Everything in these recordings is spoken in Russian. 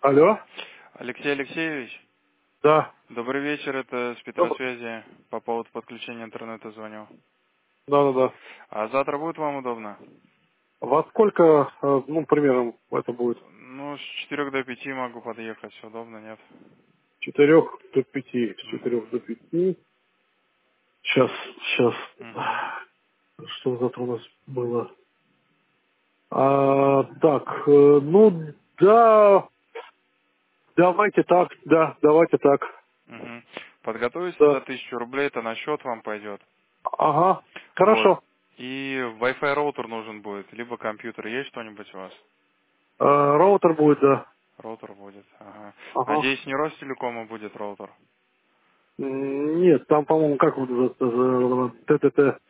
Алло? Алексей Алексеевич, Да. добрый вечер, это с Добр- Петросвязи по поводу подключения интернета звоню. Да, да, да. А завтра будет вам удобно? Во сколько, ну, примерно, это будет? Ну, с 4 до 5 могу подъехать, удобно, нет? С 4 до 5. С четырех Угу. до 5. Сейчас. Угу. Что завтра у нас было? Так, ну, да, давайте так, да, давайте так. Угу. Подготовите за Да. 1000 рублей, это на счет вам пойдет. Ага, Вот. хорошо. И Wi-Fi роутер нужен будет, либо компьютер. Есть что-нибудь у вас? Роутер будет, да. Роутер будет, ага. Ага. Надеюсь, не Ростелекома будет роутер. Нет, там, по-моему, как вот ТТТ.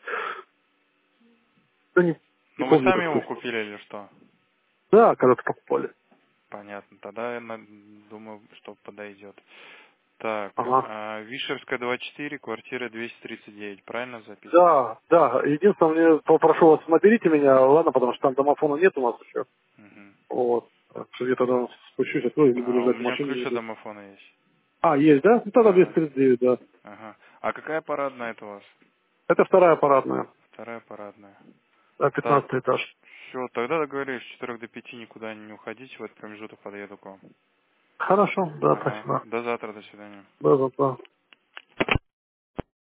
Да не Ну, вы помню, сами как его слышно. купили или что? Да, когда-то покупали. Понятно. Тогда я думаю, что подойдет. Так, Ага. Вишерская 24, квартира 239, правильно записано? Да, да. Единственное, мне попрошу вас, наберите меня, ладно, потому что там домофона нет у нас еще. Мгм. Вот. Так что я тогда спущусь, открою, не буду А у ждать меня машину. ключ от Нигде. домофона есть. Есть, да? Ну тогда Да. 239, да. Ага. А какая парадная это у вас? Это вторая аппаратная. Вторая парадная. Да, Так, 15 этаж. все, тогда договорились, с 4 до 5 никуда не уходите, в этот промежуток подъеду к вам. Хорошо, да, Ага. спасибо. До завтра, до свидания. Да, да, да.